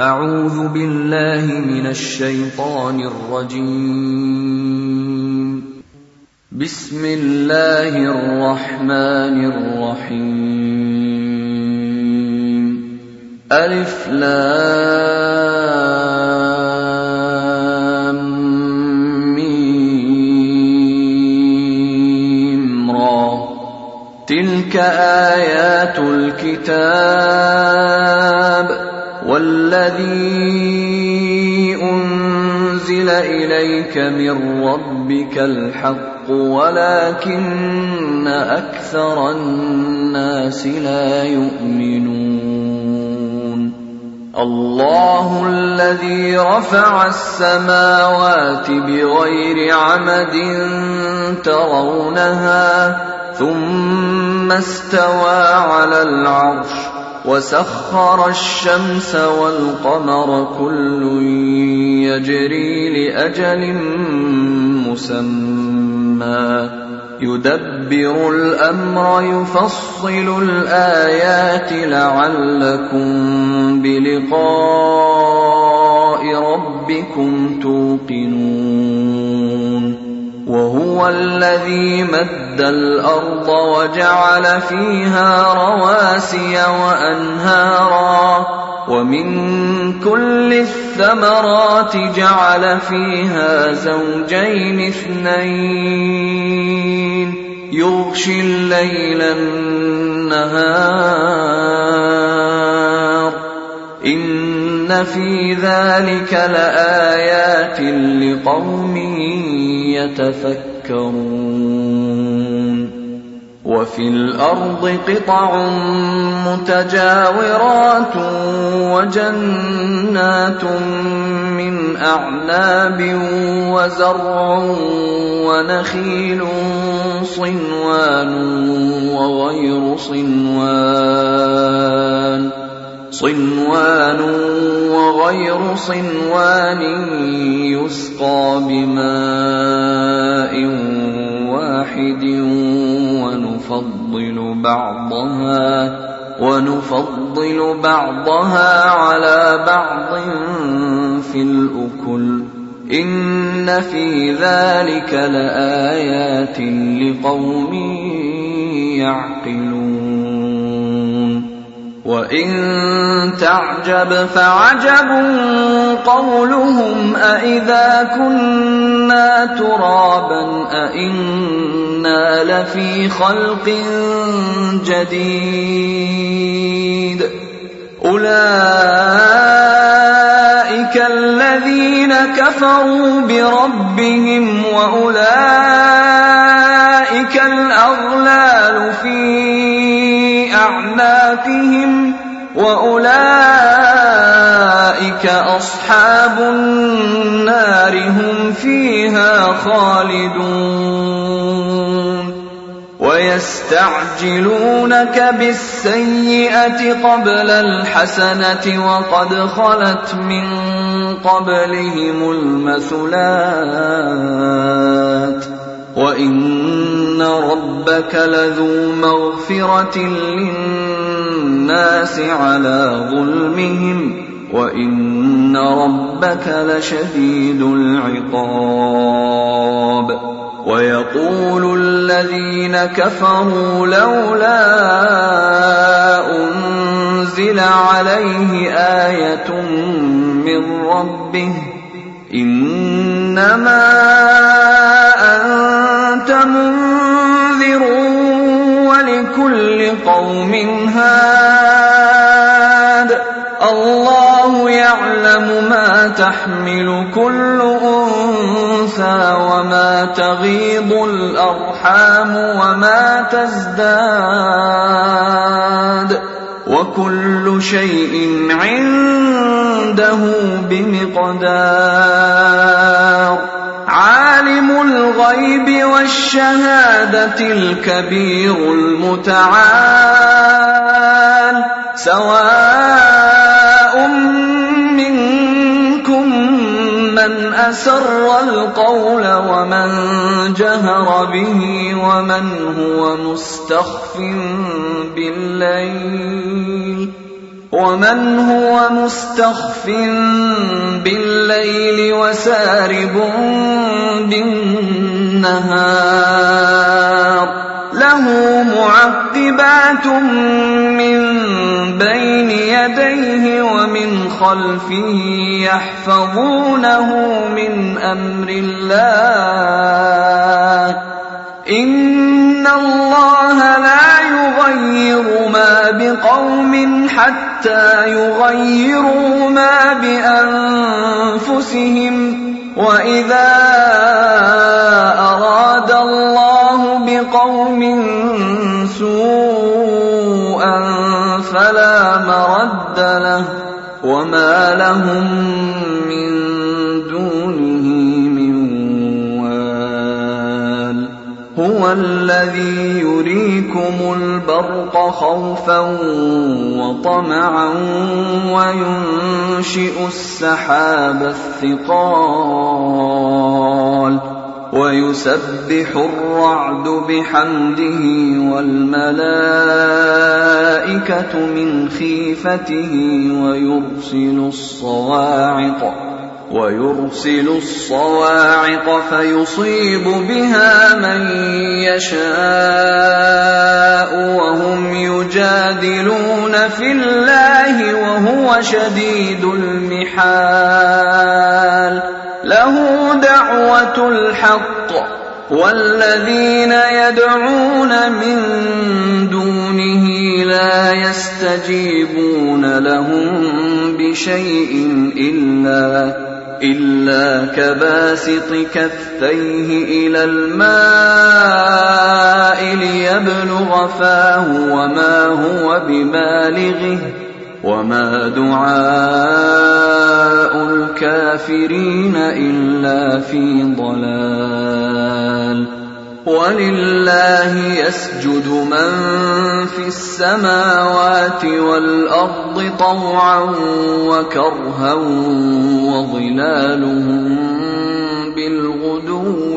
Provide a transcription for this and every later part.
أعوذ بالله من الشيطان الرجيم. بسم الله الرحمن الرحيم. ألف لام ميم را. تلك آيات الكتاب والذي أنزل إليك من ربك الحق ولكن أكثر الناس لا يؤمنون. الله الذي رفع السماوات بغير عمد ترونها ثم استوى على العرش وسخر الشمس والقمر كل يجري لأجل مسمى يدبر الأمر يفصل الآيات لعلكم بلقاء ربكم توقنون. وهو الذي مد الأرض وجعل فيها رواسي وأنهارا ومن كل الثمرات جعل فيها زوجين اثنين يغشي الليل النهار إن في ذلك لآيات لقوم يتفكرون. وفي الأرض قطع متجاورات وجنات من أعناب وزرع ونخيل صنوان وغير صنوان يسقى بماء واحد ونفضل بعضها على بعض في الأكل إن في ذلك لآيات لقوم يعقلون. وإن تعجب فعجب قولهم أإذا كنا ترابا أإنا لفي خلق جديد أولئك الذين كفروا بربهم وأولئك الأغلال في أعناقهم وأولئك أصحاب النار هم فيها خالدون. ويستعجلونك بالسيئة قبل الحسنة وقد خلت من قبلهم المثلات وإن ربك لذو مغفرة للناس على ظلمهم وإن ربك لشديد العقاب. ويقول الذين كفروا لولا أنزل عليه آية من ربه إنما أنت منذر ولكل قوم هاد الله يعلم ما تحمل كل أنثى وما تغيض الأرحام وما تزداد وكل شيء عنده بمقدار. عالم الغيب والشهادة الكبير المتعال سواء منكم من أسر القول ومن جهر به ومن هو مستخف بالليل ومن هو مستخف بالليل وسارب بالنهار له معقبات من بين يديه ومن خلفه يحفظونه من أمر الله إن الله لا يغير ما بقوم حتى يغيروا ما بأنفسهم وإذا أراد الله بقوم سوءا فلا مرد له وما لهم من دونه من وال هو الذي يريكم البرق خوفا وطمعا وينشئ السحاب الثقال ويسبح الرعد بحمده والملائكة من خيفته ويرسل الصواعق فيصيب بها من يشاء وهم يجادلون في الله وهو شديد المحال له دعوة الحق والذين يدعون من دونه لا يستجيبون لهم بشيء إلا كباسط كفيه إلى الماء ليبلغ فاه وما هو ببالغه وما دعاء الكافرين إلا في ضلال ولله يسجد من في السماوات والأرض طوعا وكرها وظلالهم بالغدو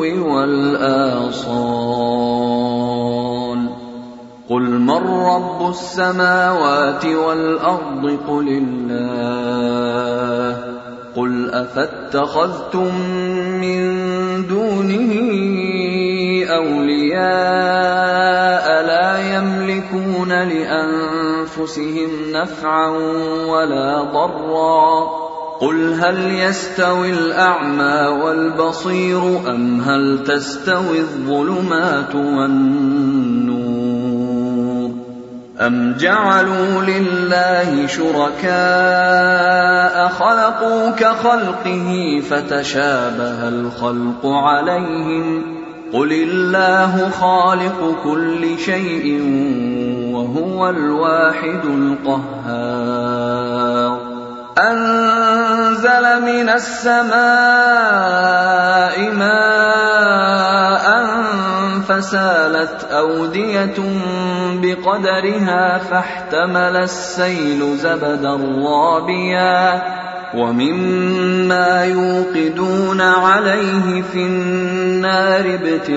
والآصال قل من رب السماوات والأرض قل الله قل أفاتخذتم من دونه أولياء لا يملكون لأنفسهم نفعا ولا ضرا قل هل يستوي الأعمى والبصير أم هل تستوي الظلمات والنور أم جعلوا لله شركاء خلقوا كخلقه فتشابه الخلق عليهم قل الله خالق كل شيء وهو الواحد القهار أنزل من السماء ماء فسالت أودية بقدرها فاحتمل السيل زبدا رابيا ومما يوقدون عليه في النار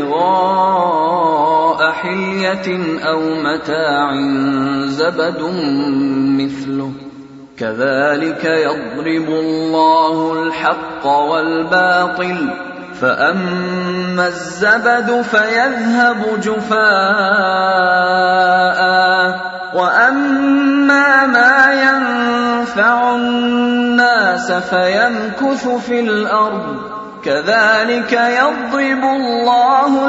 ابتغاء حلية أو متاع زبد مثله كذلك يضرب الله الحق والباطل فأما الزبد فيذهب جفاء وأما ما ينفع الناس فيمكث في الأرض كذلك يضرب الله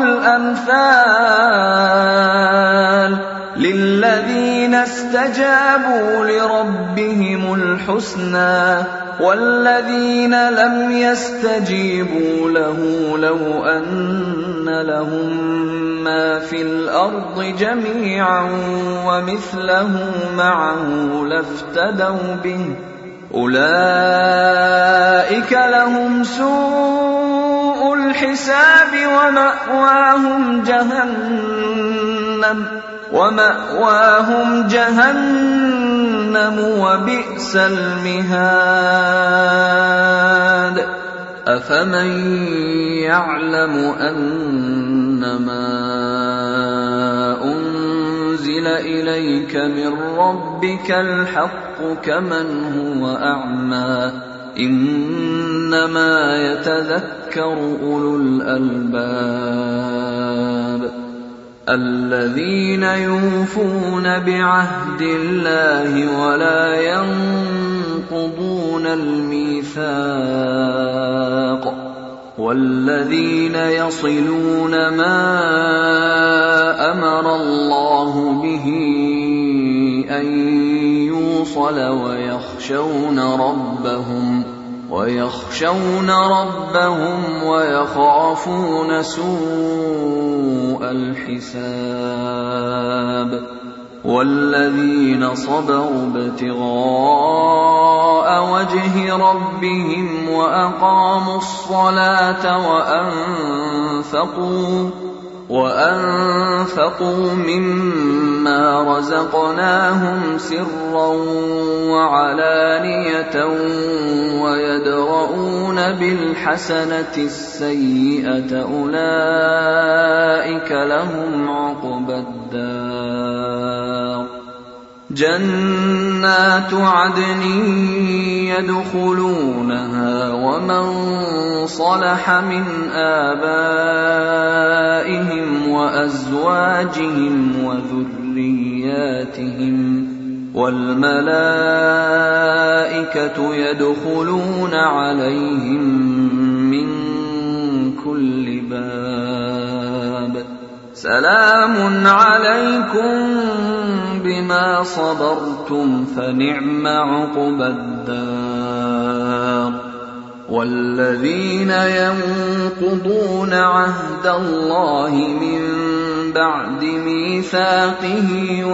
الأمثال للذين استجابوا لربهم الحسنى والذين لم يستجيبوا له لو أن لهم ما في الأرض جميعا ومثله معه لافتدوا به أولئك لهم سوء الحساب ومأواهم جهنم وبئس المهاد أفمن يعلم أنما أنزل أنزل إليك من ربك الحق كمن هو أعمى إنما يتذكر أولو الألباب الذين يوفون بعهد الله ولا ينقضون الميثاق والذين يصلون ما أمر الله به أن يوصل ويخشون ربهم ويخافون سوء الحساب والذين صبروا ابتغاء وجه ربهم وأقاموا الصلاة وأنفقوا مما رزقناهم سرا وعلانية ويدرؤون بالحسنة السيئة أولئك لهم عقبى الدار جنات عدن يدخلونها ومن صلح من آبائهم وأزواجهم وذرياتهم والملائكة يدخلون عليهم من كل باب سلام عليكم بما صبرتم فنعم عقبى الدار والذين ينقضون عهد الله من بعد ميثاقه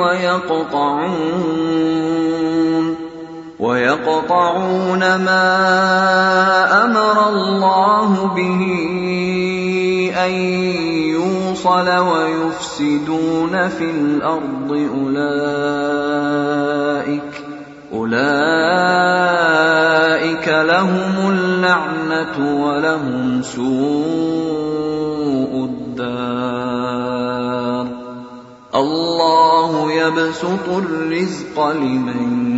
ويقطعون ما أمر الله به أن يوصل ويفسدون في الأرض أولئك لهم اللعنة ولهم سوء الدار الله يبسط الرزق لمن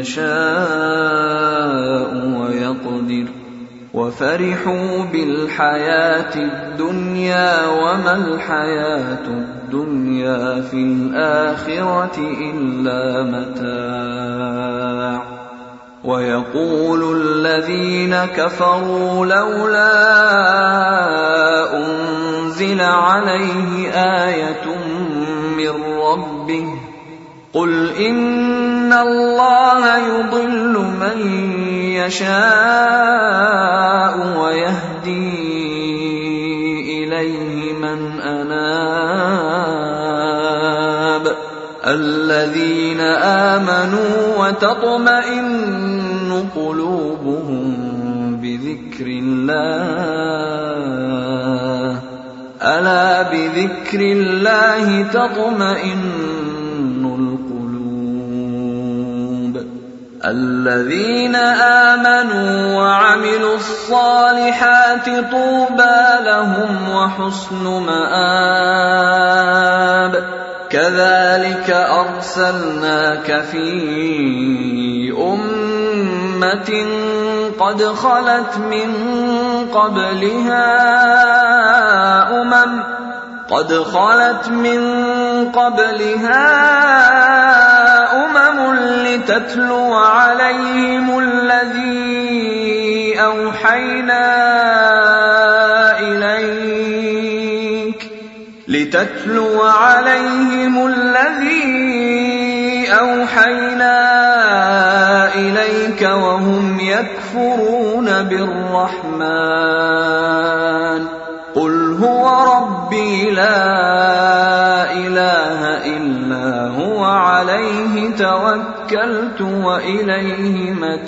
يشاء ويقدر وفرحوا بالحياة الدنيا وما الحياة الدنيا في الآخرة إلا متاع ويقول الذين كفروا لولا أنزل عليه آية من ربه قل إن الله يضل من يشاء ويهدي إليه من أناب الذين آمنوا وتطمئن قلوبهم بذكر الله ألا بذكر الله تطمئن القلوب الذين آمنوا وعملوا الصالحات طوبى لهم وحسن مآب كذلك أرسلناك في أمة قد خلت من قبلها أمم لتتلو عليهم الذي أوحينا إليك وهم يكفرون بالرحمن قل هو ربي لا إله إلا هو عليه توكلت وإليه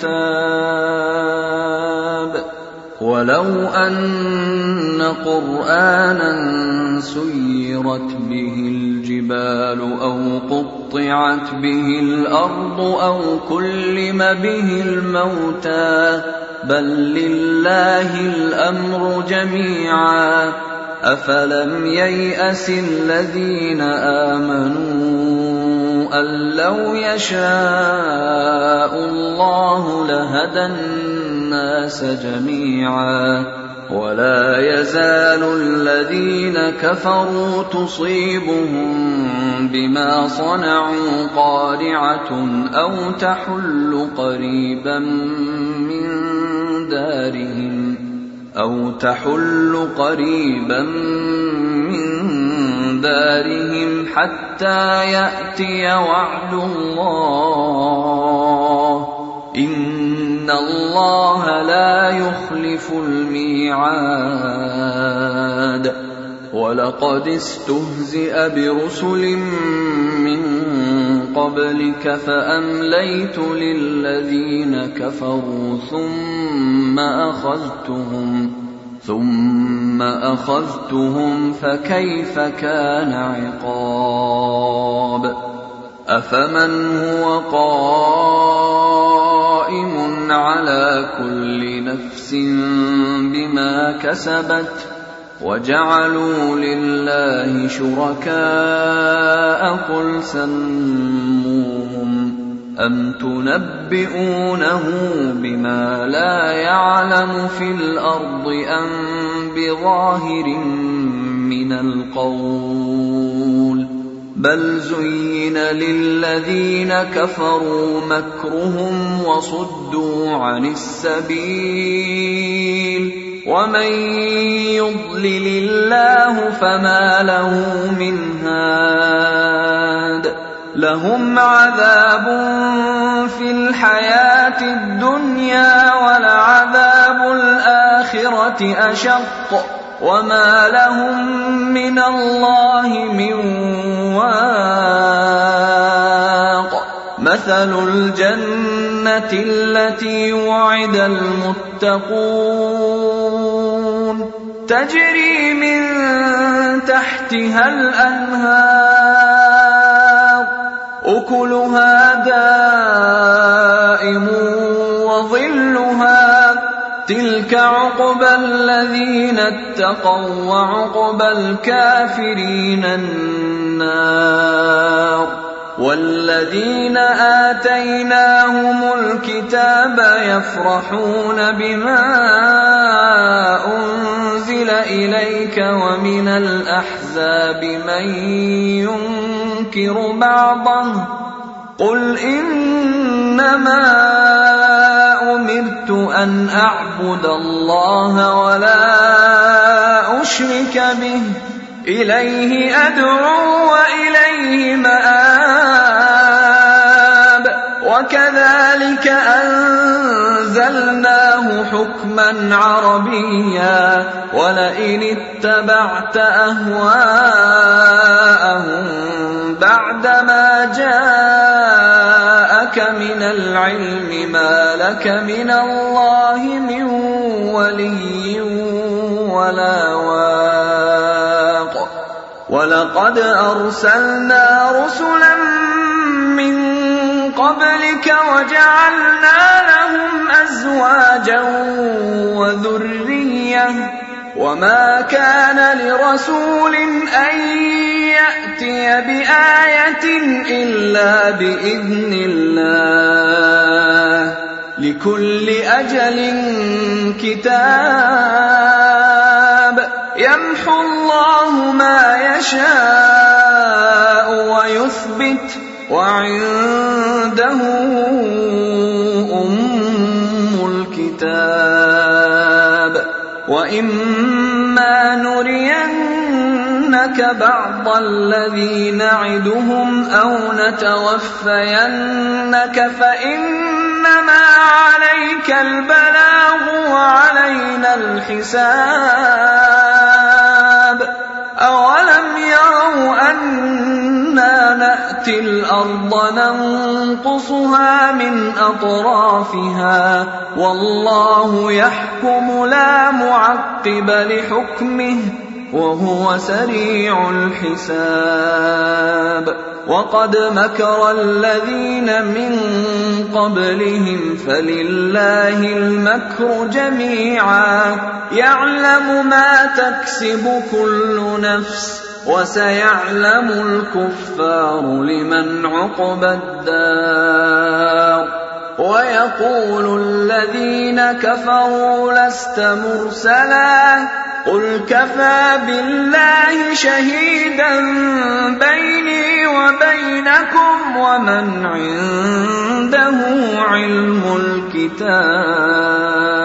متاب ولو أن قرآنا سيرت به الجبال أو قطعت به الأرض أو كلم به الموتى بل لله الأمر جميعا أفلم ييأس الذين آمنوا أن لو يشاء الله لهدى الناس جميعا ولا يزال الذين كفروا تصيبهم بما صنعوا قارعة أو تحل قريبا من دارهم حتى يأتي وعد الله إن الله لا يخلف الميعاد ولقد استهزئ برسل من قبلك فأمليت للذين كفروا ثم أخذتهم فكيف كان عقاب أفمن هو قائم على كل نفس بما كسبت وجعلوا لله شركاء قل سموهم أم تنبئونه بما لا يعلم في الأرض أم بظاهر من القول بل زين للذين كفروا مكرهم وصدوا عن السبيل ومن يضلل الله فما له من هاد لهم عذاب في الحياة الدنيا ولعذاب الآخرة أشق وما لهم من الله من واق مثل الجنة التي وعد المتقون تجري من تحتها الأنهار أكلها دائم وظلها تلك عقبى الذين اتقوا وعقبى الكافرين النار والذين آتيناهم الكتاب يفرحون بما أنزل إليك ومن الأحزاب من ينكر بعضه قل إنما أمرت أن أعبد الله ولا أشرك به إليه أدعو وإليه مآب وكذلك أنزلناه حكما عربيا ولئن اتبعت أهواءهم بعدما جاءك من العلم ما لك من الله من ولي ولا واق ولقد أرسلنا رسلا من قبلك وجعلنا لهم أزواجا وذرية وما كان لرسول أن يأتي بآية إلا بإذن الله لكل أجل كتاب يمحو الله ما يشاء ويثبت وعنده أم الكتاب وإما نرينك بعض الذي نعدهم أو نتوفينك فإنما عليك البلاغ وعلينا الحساب أولم يروا أنا نأتي الأرض ننقصها من أطرافها والله يحكم لا معقب لحكمه وهو سريع الحساب وقد مكر الذين من قبلهم فلله المكر جميعا يعلم ما تكسب كل نفس وسيعلم الكفار لمن عقبى الدار ويقول الذين كفروا لست مرسلا قل كفى بالله شهيدا بيني وبينكم ومن عنده علم الكتاب